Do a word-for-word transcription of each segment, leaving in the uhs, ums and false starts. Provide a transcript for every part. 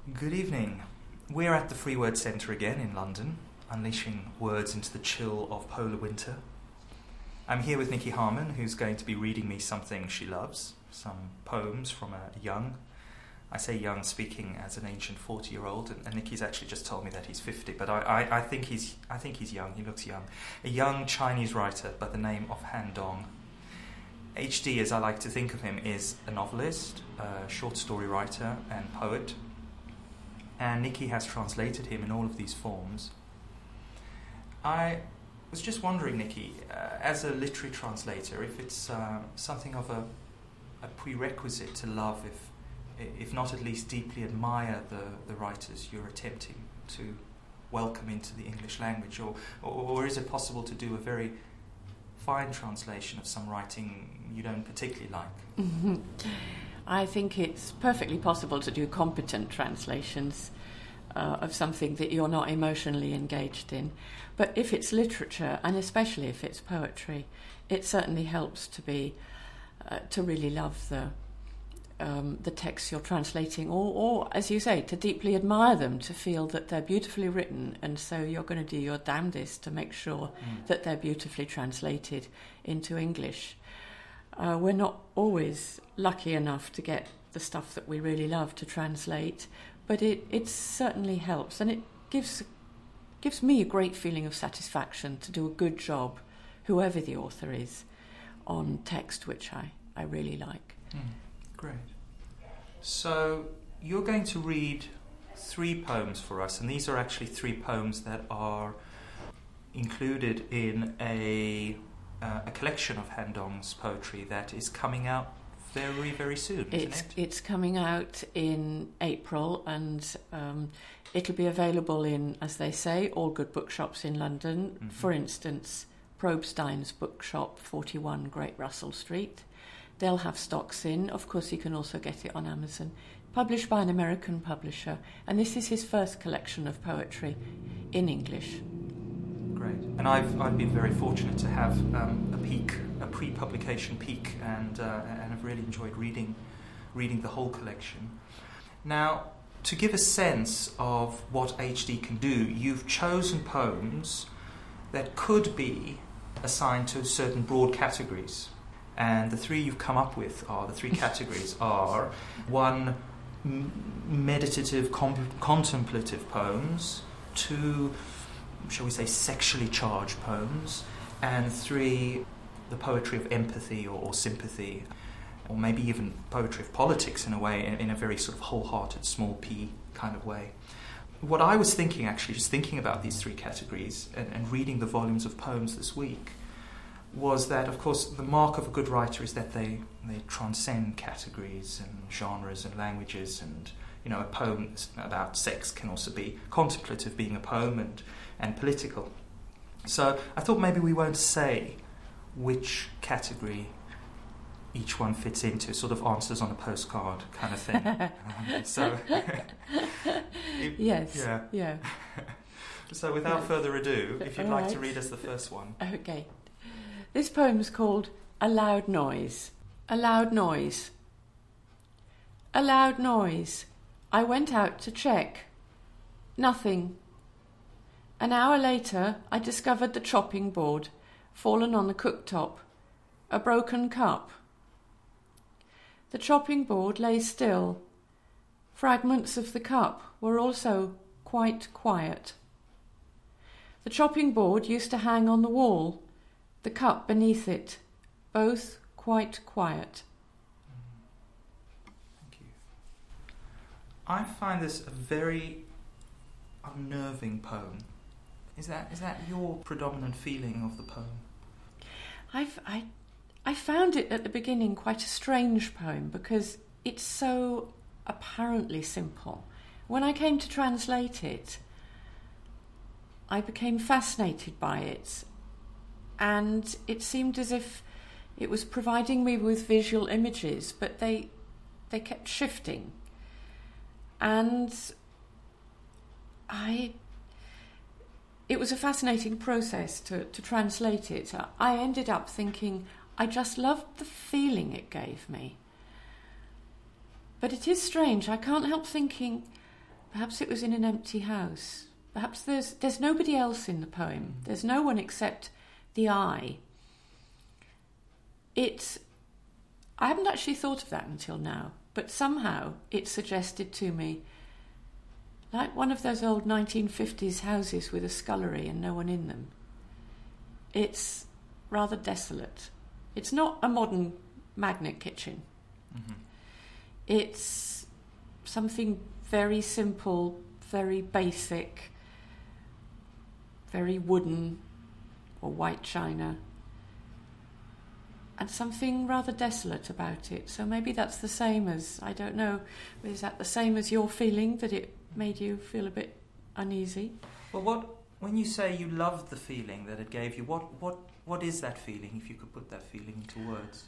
Good evening. We're at the Free Word Centre again in London, unleashing words into the chill of polar winter. I'm here with Nikki Harman, who's going to be reading me something she loves, some poems from a young, I say young speaking as an ancient forty-year-old, and, and Nikki's actually just told me that he's fifty, but I, I, I think he's I think he's young, he looks young. A young Chinese writer by the name of Han Dong. H D, as I like to think of him, is a novelist, a short story writer and poet. And Nikki has translated him in all of these forms. I was just wondering, Nikki, uh, as a literary translator, if it's uh, something of a, a prerequisite to love, if if not at least deeply admire the, the writers you're attempting to welcome into the English language, or, or, or is it possible to do a very fine translation of some writing you don't particularly like? Mm-hmm. I think it's perfectly possible to do competent translations uh, of something that you're not emotionally engaged in. But if it's literature, and especially if it's poetry, it certainly helps to be uh, to really love the um, the texts you're translating, or, or, as you say, to deeply admire them, to feel that they're beautifully written, and so you're going to do your damnedest to make sure mm. that they're beautifully translated into English. Uh, we're not always lucky enough to get the stuff that we really love to translate, but it, it certainly helps, and it gives gives me a great feeling of satisfaction to do a good job, whoever the author is, on text which I, I really like. Mm, great. So you're going to read three poems for us, and these are actually three poems that are included in a... Uh, a collection of Han Dong's poetry that is coming out very, very soon, isn't it's, it? It's coming out in April, and um, it'll be available in, as they say, all good bookshops in London. Mm-hmm. For instance, Probstein's bookshop, forty-one Great Russell Street. They'll have stocks in. Of course, you can also get it on Amazon. Published by an American publisher, and this is his first collection of poetry in English. Great. And I've I've been very fortunate to have um, a peek, a pre-publication peek, and uh, and I've really enjoyed reading reading the whole collection. Now, to give a sense of what H D can do, you've chosen poems that could be assigned to certain broad categories, and the three you've come up with are the three categories are one, m- meditative, com- contemplative poems, two, shall we say, sexually charged poems, and three, the poetry of empathy or, or sympathy, or maybe even poetry of politics in a way, in, in a very sort of wholehearted, small p kind of way. What I was thinking, actually, just thinking about these three categories and, and reading the volumes of poems this week, was that, of course, the mark of a good writer is that they, they transcend categories and genres and languages, and, you know, a poem about sex can also be contemplative, being a poem, and and political. So I thought maybe we won't say which category each one fits into, sort of answers on a postcard kind of thing. um, so if, yes, yeah, yeah. So without yes. further ado, if you'd All like right. to read us the first one. Okay. This poem is called A Loud Noise. A loud noise. A loud noise. I went out to check. Nothing. An hour later, I discovered the chopping board, fallen on the cooktop, a broken cup. The chopping board lay still. Fragments of the cup were also quite quiet. The chopping board used to hang on the wall, the cup beneath it, both quite quiet. Thank you. I find this a very unnerving poem. Is that is that your predominant feeling of the poem? I've, I, I found it at the beginning quite a strange poem because it's so apparently simple. When I came to translate it, I became fascinated by it, and it seemed as if it was providing me with visual images, but they they kept shifting. And I... It was a fascinating process to, to translate it. I ended up thinking I just loved the feeling it gave me. But it is strange. I can't help thinking Perhaps it was in an empty house. Perhaps there's there's nobody else in the poem. There's no one except the eye. It's... I haven't actually thought of that until now, but somehow it suggested to me like one of those old nineteen fifties houses with a scullery and no one in them. It's rather desolate. It's not a modern magnet kitchen. Mm-hmm. It's something very simple, very basic, very wooden or white china, and something rather desolate about it. So maybe that's the same as, I don't know, is that the same as your feeling, that it made you feel a bit uneasy? Well, what when you say you loved the feeling that it gave you, what, what, what is that feeling, if you could put that feeling into words?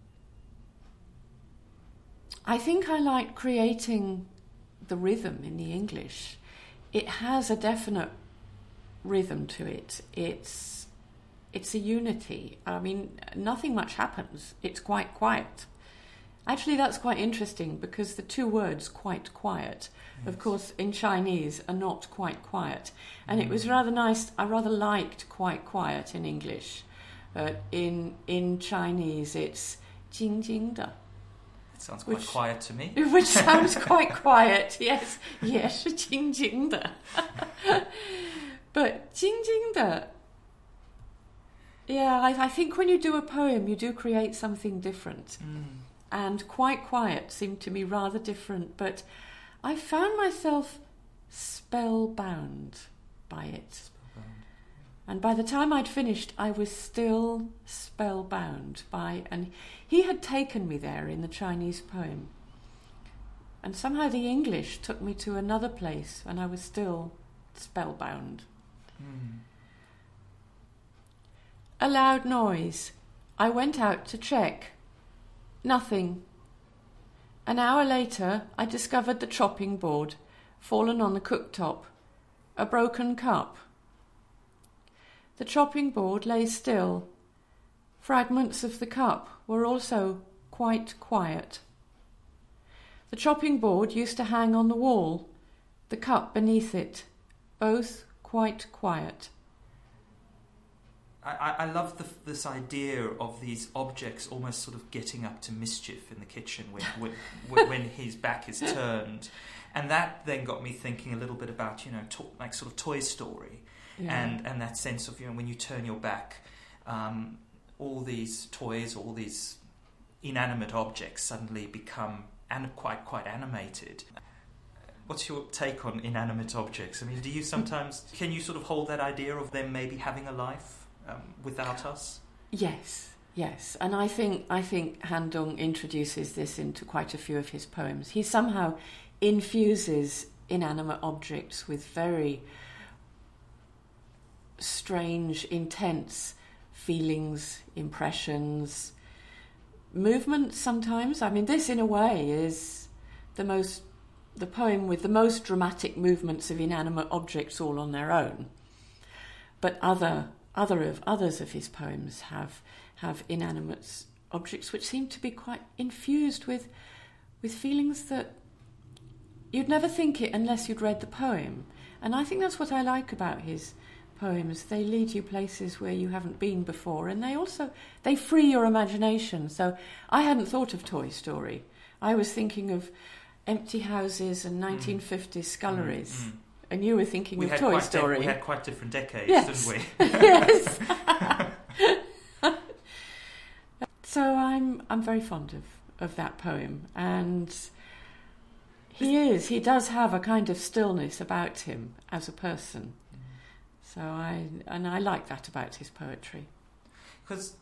I think I like creating the rhythm in the English. It has a definite rhythm to it. It's it's a unity. I mean, nothing much happens. It's quite quiet. Actually, that's quite interesting because the two words, quite quiet, yes, of course, in Chinese are not quite quiet. And mm. it was rather nice. I rather liked quite quiet in English. But in in Chinese, it's 静静的. Sounds quite which, quiet to me. Which sounds quite quiet, yes. Yes, 静静的. But 静静的, yeah, I, I think when you do a poem, you do create something different. Mm. And quite quiet seemed to me rather different, but I found myself spellbound by it. Spellbound. And by the time I'd finished, I was still spellbound by... And he had taken me there in the Chinese poem. And somehow the English took me to another place, and I was still spellbound. Mm. A loud noise. I went out to check. Nothing. An hour later, I discovered the chopping board, fallen on the cooktop. A broken cup. The chopping board lay still. Fragments of the cup were also quite quiet. The chopping board used to hang on the wall, the cup beneath it, both quite quiet. I, I love the, this idea of these objects almost sort of getting up to mischief in the kitchen when, when, when his back is turned. And that then got me thinking a little bit about, you know, to, like sort of Toy Story. Yeah. And, and that sense of, you know, when you turn your back, um, all these toys, all these inanimate objects suddenly become an, quite quite animated. What's your take on inanimate objects? I mean, do you sometimes, can you sort of hold that idea of them maybe having a life um, without us? Yes, yes. And I think I think Han Dong introduces this into quite a few of his poems. He somehow infuses inanimate objects with very strange, intense feelings, impressions, movements sometimes. I mean, this in a way is the most, the poem with the most dramatic movements of inanimate objects all on their own. But other other of others of his poems have have inanimate objects which seem to be quite infused with with feelings that you'd never think it unless you'd read the poem. And I think that's what I like about his poems. They lead you places where you haven't been before, and they also they free your imagination. So I hadn't thought of Toy Story. I was thinking of empty houses and nineteen fifties sculleries. Mm, mm. And you were thinking we of Toy Story. De- we had quite different decades, yes. didn't we? Yes. So I'm I'm very fond of, of that poem, and he is he does have a kind of stillness about him as a person. So I and I like that about his poetry. Because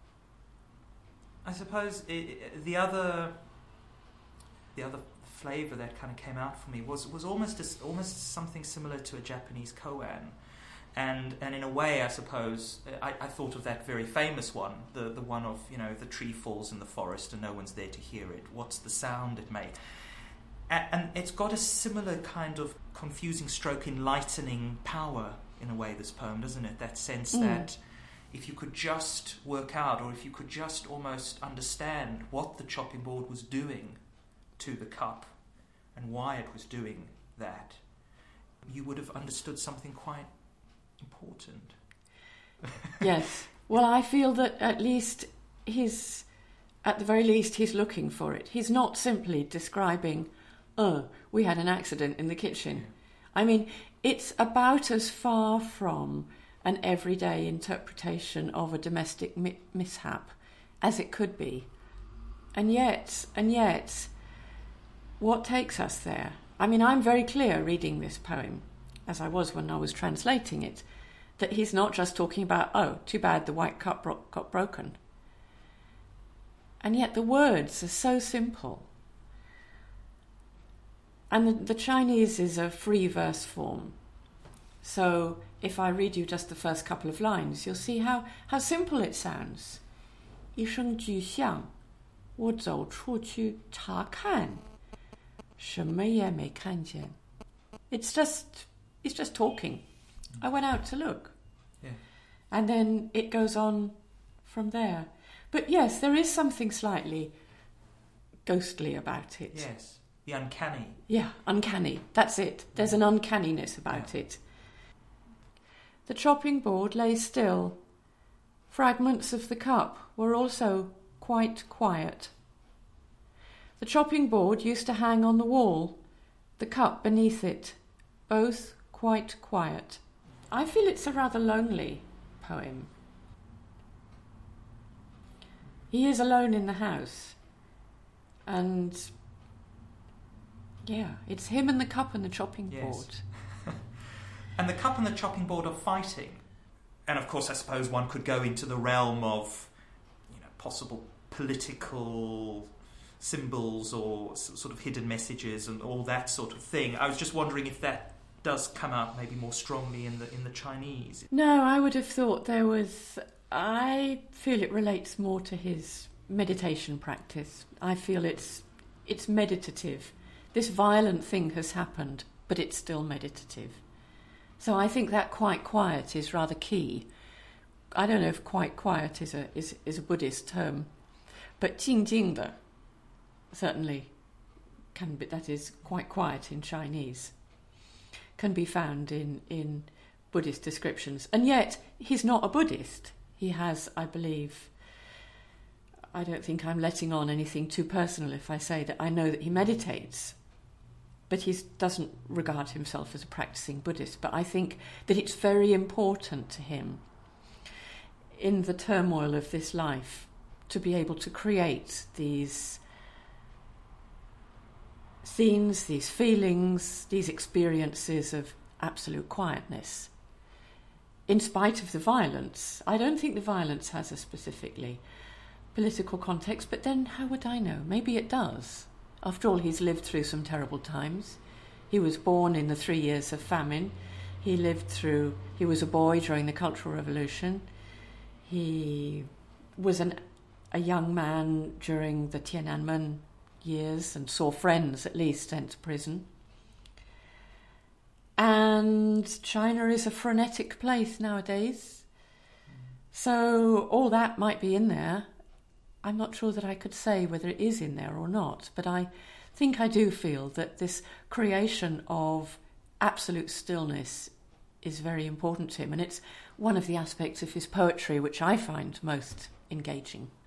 I suppose it, the other the other flavour that kind of came out for me was was almost a, almost something similar to a Japanese koan, and and in a way I suppose I, I thought of that very famous one, the the one of, you know, the tree falls in the forest and no one's there to hear it. What's the sound it makes? And, and it's got a similar kind of confusing stroke enlightening power. In a way, this poem, doesn't it? That sense mm. that if you could just work out, or if you could just almost understand what the chopping board was doing to the cup and why it was doing that, you would have understood something quite important. Yes. Well, I feel that at least he's, at the very least, he's looking for it. He's not simply describing, oh, we had an accident in the kitchen. Yeah. I mean, it's about as far from an everyday interpretation of a domestic mi- mishap as it could be. And yet, and yet, what takes us there? I mean, I'm very clear reading this poem, as I was when I was translating it, that he's not just talking about, oh, too bad the white cup bro- got broken. And yet the words are so simple. And the, the Chinese is a free verse form. So if I read you just the first couple of lines, you'll see how, how simple it sounds. 一声巨响，我走出去查看，什么也没看见. It's just, it's just talking. I went out to look. Yeah. And then it goes on from there. But yes, there is something slightly ghostly about it. Yes, the uncanny. Yeah, uncanny. That's it. There's an uncanniness about Yeah. it. The chopping board lay still. Fragments of the cup were also quite quiet. The chopping board used to hang on the wall, the cup beneath it, both quite quiet. I feel it's a rather lonely poem. He is alone in the house, and yeah, it's him and the cup and the chopping Yes. board. And the cup and the chopping board are fighting. And of course, I suppose one could go into the realm of, you know, possible political symbols or s- sort of hidden messages and all that sort of thing. I was just wondering if that does come out maybe more strongly in the in the Chinese. No, I would have thought there was... I feel it relates more to his meditation practice. I feel it's it's meditative. This violent thing has happened, but it's still meditative. So I think that quite quiet is rather key. I don't know if quite quiet is a is, is a Buddhist term, but 静静的 certainly can be, that is quite quiet in Chinese, can be found in, in Buddhist descriptions. And yet he's not a Buddhist. He has, I believe, I don't think I'm letting on anything too personal if I say that I know that he meditates, but he doesn't regard himself as a practicing Buddhist. But I think that it's very important to him in the turmoil of this life to be able to create these scenes, these feelings, these experiences of absolute quietness. In spite of the violence, I don't think the violence has a specifically political context, but then how would I know? Maybe it does. After all, he's lived through some terrible times. He was born in the three years of famine. He lived through, he was a boy during the Cultural Revolution. He was an, a young man during the Tiananmen years and saw friends at least sent to prison. And China is a frenetic place nowadays. So all that might be in there. I'm not sure that I could say whether it is in there or not, but I think I do feel that this creation of absolute stillness is very important to him, and it's one of the aspects of his poetry which I find most engaging.